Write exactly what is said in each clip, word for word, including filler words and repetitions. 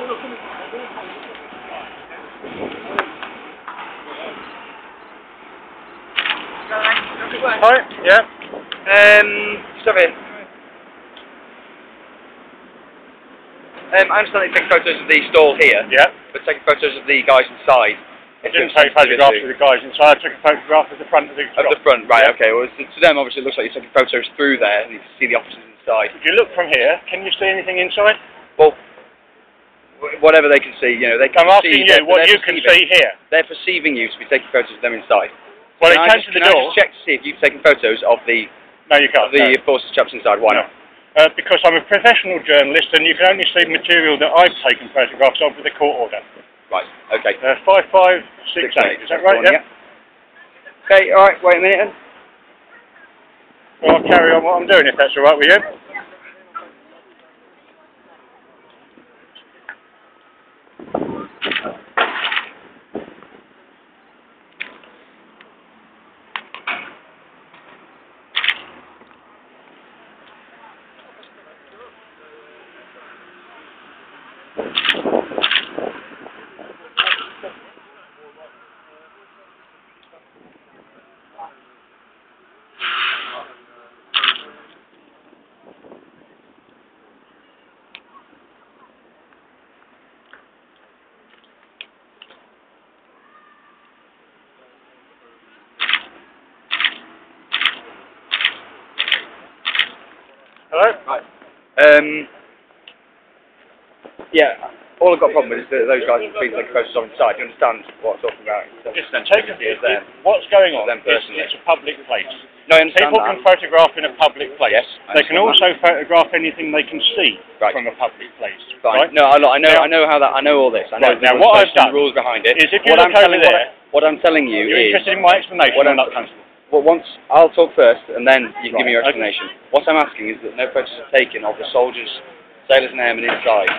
Hi, yeah. Um, stop it. Um, I understand they take photos of the stall here, Yeah. but taking photos of the guys inside. I didn't take photographs of the guys inside, I took a photograph of the front of the Of shop. the front, right, Yeah. okay. Well, to, to them, obviously, it looks like you're taking photos through there, and you can see the offices inside. If you look from here, can you see anything inside? Well, wh- whatever they can see, you know, they can I'm see... asking you what you can see here. They're perceiving you to be taking photos of them inside. Well, can they I came just, to the can door. I just check to see if you've taken photos of the, No, you can't. of the no. forces chaps inside? Why No. not? Uh, because I'm a professional journalist and you can only see material that I've taken photographs of with a court order. Right, okay. Uh, five five six eight, is that right? One, Yeah? yeah. Okay, alright, wait a minute then. Well, I'll carry on what I'm doing if that's alright with you. Hello? Right. Um, yeah, all I've got a problem with is that those guys have been taking photos of inside. Do you understand what I'm talking about? It's taken, Sensitivity it, of them. it, what's going on Them is personally. it's a public place. No, I understand People that. can photograph in a public place. Yes, I they can understand also photograph anything they can see Right. from a public place. Fine. Right? No, I, I know, Now- I know how that. I know all this. I know Right, the now what I've legislation, done the rules behind it. is if you what look I'm over telling, what, there- I, what I'm telling you You're is. interested in my explanation? What I'm I'm- not constable. Well, once I'll talk first, and then you can give me your Right, okay. explanation. What I'm asking is that no photos are taken of the soldiers, sailors, and airmen inside.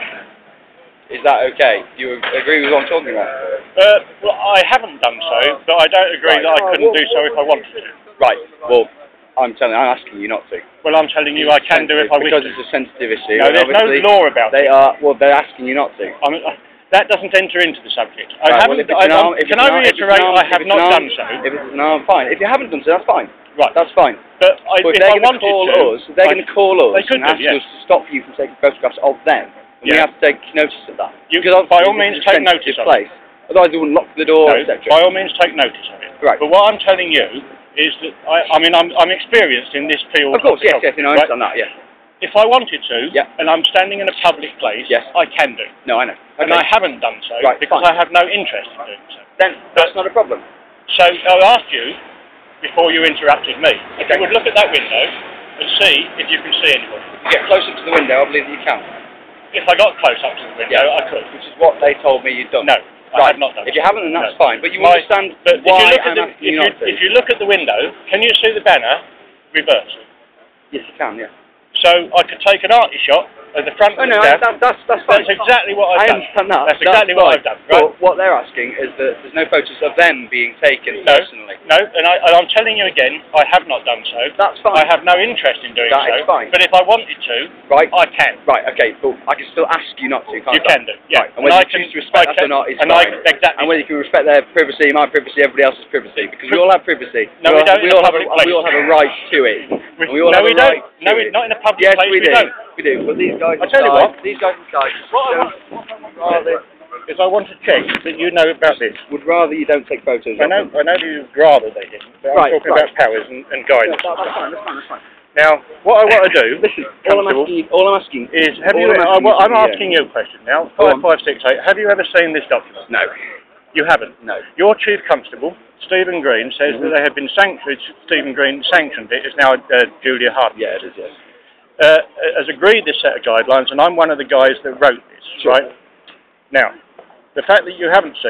Is that okay? Do you agree with what I'm talking about? Uh, well, I haven't done so, but I don't agree Right. that I Oh, couldn't well- do so if I wanted to. Right. Well, I'm telling. I'm asking you not to. Well, I'm telling you I can do if I wish because to. it's a sensitive issue. No, and there's no obviously law about They it. are. Well, they're asking you not to. I mean, uh, that doesn't enter into the subject. I Right, well, haven't. if it's I, an I'm- arm, if can it's I an arm- if it's reiterate? an arm- I if have it's not an arm- done so. If it's an arm, fine. If you haven't done so, that's fine. Right. That's fine. But I, But if they're I going to wanted call to, us. They're I- going to call us they could and do, ask yes. us to stop you from taking photographs of them. And we Yeah. have to take notice of that. You- because by obviously all this means is a take sensitive notice of it. place. Otherwise, they wouldn't lock the door, No, et cetera. by all means take notice of it. Right. But what I'm telling you is that I, I mean I'm, I'm experienced in this field. Of course, yes, yes. photography, You know, I right? understand that. Yes. If I wanted to, Yeah. and I'm standing in a public place, Yes. I can do. No, I know. And Okay. I haven't done so Right, because fine. I have no interest in doing so. Then that's not a problem. So I asked you, before you interrupted me, if Okay. you would look at that window and see if you can see anybody. If you get closer to the window, I believe that you can. If I got close up to the window, Yeah. I could. Which is what they told me you'd done. No, I Right. have not done If so. you haven't, then that's No. fine. But you My- understand But if why you look at I'm the, asking if you you, not to. if you look at the window, can you see the banner reversed? Yes, you can. Yeah. So I could take an arty shot at the front Oh of no, the I, cab. that, that's that's fine. That's exactly what I've I done. understand that. That's exactly what fine. I've done. Right? But what they're asking is that there's no photos of them being taken No, personally. no, and, I, and I'm telling you again, I have not done so. That's fine. I have no interest in doing That so. is fine. But if I wanted to, Right. I can. Right. Okay. But I can still ask you not to. Can't You I? can do. Yeah. Right. And whether I you can, choose to respect I that can, or not is and fine. I exactly. And whether you can respect their privacy, my privacy, everybody else's privacy, because we all have privacy. No, we we all, don't we in a all have a, public we all place. have a right to it. We, And we all no, have we a don't. right No, to we, it. not in a public Yes, place. we do. don't. We do. But these guys I tell you inside, what. these guys inside What I want, rather, is I want to check that you know about this. would rather you don't take photos. I of know, them. I know you'd rather they didn't, but Right, I'm talking right. about powers and, and Yeah, guidance. that- that's fine. That's fine. That's fine. Now, what I want to do, Listen, all I'm Constable, asking, you, all I'm asking is have all you? I'm I, asking well, is I'm from you. asking you a question now. Go Five on. five six eight. Have you ever seen this document? No. You haven't. No. Your chief constable, Stephen Green, says Mhm. that they have been sanctioned. Stephen Green sanctioned it. It's now uh, Julia Harden. Yeah, it is. Yes. Uh, has agreed this set of guidelines, and I'm one of the guys that wrote this. Sure. Right. Now, the fact that you haven't seen it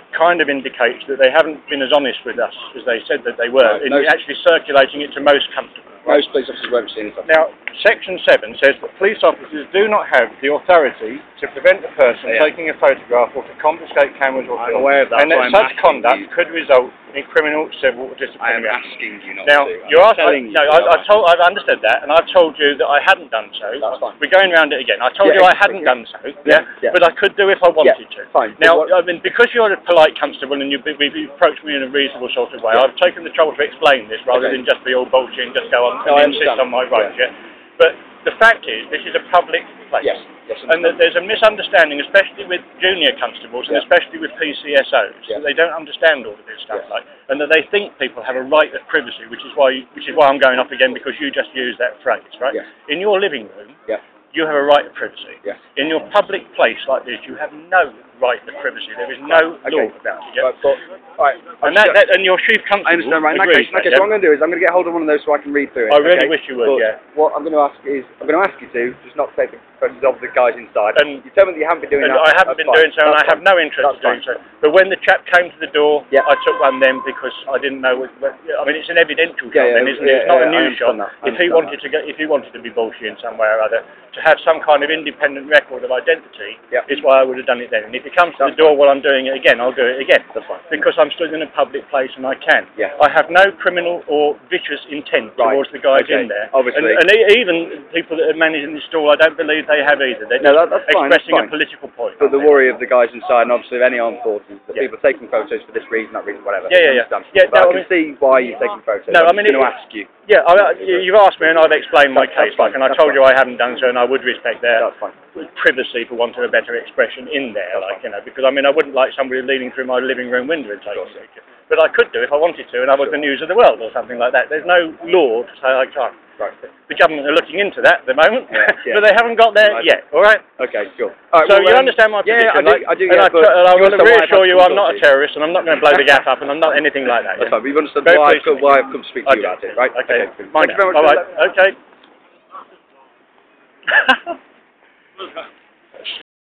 kind of indicates that they haven't been as honest with us as they said that they were, No, in no. actually circulating it to most constables. Most police officers won't see anything. Now, Section seven says that police officers do not have the authority to prevent a person Yeah. taking a photograph or to confiscate cameras or I'm film, aware of that, and so that I'm such asking conduct you. could result in criminal, civil, or I am disciplinary action. asking you not Now, to. I'm you're asking, telling you. no, to, I, I I'm told, I've understood that, and I've told you that I hadn't done so. That's fine. We're going round it again. I told Yeah, you I exactly, hadn't yeah. done so, Yeah, yeah, yeah. but I could do if I wanted to. Fine. but Now, what- I mean, because you're a polite constable and you've, you've approached me in a reasonable sort of way, Yeah. I've taken the trouble to explain this rather Okay. than just be all bullshit and just go on No, I and insist understand. on my rights, yeah. But the fact is, this is a public place. Yes. Yes. And that there's a misunderstanding, especially with junior constables and Yeah. especially with P C S Os, Yeah. that they don't understand all of this stuff, Yeah. like, and that they think people have a right of privacy, which is why which is why I'm going off again because you just used that phrase, right? Yeah. In your living room, Yeah. you have a right of privacy. Yeah. In your public place like this, you have no right of privacy. There is no Okay. law about it. Yeah? Right, but, right, And that, that and your chief constable I understand, right? In that agrees case, with okay, that, so yeah? what I'm going to do is I'm going to get hold of one of those so I can read through it. I really okay? wish you would, But yeah. What I'm going to ask is, I'm going to ask you to just not take the photos of the guys inside. And- you tell me that you haven't been doing And that. I haven't that's been fine. doing so, and I That's have fine. no interest That's in doing fine. so. But when the chap came to the door, Yeah. I took one then because I didn't know. What, what, I mean, it's an evidential Yeah, shop, yeah, then, isn't yeah, it? It's not yeah, a I news shop. understand that. I If he understand wanted to get, if he wanted to be bullshit in some way or other, to have some kind of independent record of identity, Yeah. is why I would have done it then. And if he comes to That's the door while I'm doing it again, I'll do it again. That's fine. Because I'm stood in a public place and I can. Yeah. I have no criminal or vicious intent Right. towards the guys Okay. in there. Obviously. And, and e- even people that are managing the stall, I don't believe they have either. They're No, just that- that's fine, that's expressing fine. a political point. But the aren't they? worry of the guys inside, and obviously of any armed forces, that Yeah. people are taking photos for this reason, that reason, whatever. Yeah, yeah, I yeah. understand. Yeah, but no, I I can see why you're taking photos. No, I'm I mean, just going to it- ask you. Yeah, I, you- you've asked me and I've explained my That's- case, that's fine, like, and I that's told you fine. I haven't done so, and I would respect their That's fine. privacy, for want of a better expression, in there, like, you know, because, I mean, I wouldn't like somebody leaning through my living room window and taking a picture. But I could do if I wanted to, and I was the news of the world or something like that. There's no law to say I can't. Right. The government are looking into that at the moment, Yeah, yeah. but they haven't got there Right. yet, all right? Okay, sure. All right, So well, you um, understand my position, Yeah, I do, like, I do and, get I, it, but and I you want to understand why I've reassure had you to I'm not a consult you. terrorist, and I'm not going to blow the gaff up, and I'm not anything like that. That's Yeah? fine, but you've understood Very why I've, pleased to come, meet why you. I've come to speak I to you do. about it, right? Okay. Thank Mind you very much. Bye-bye. Okay.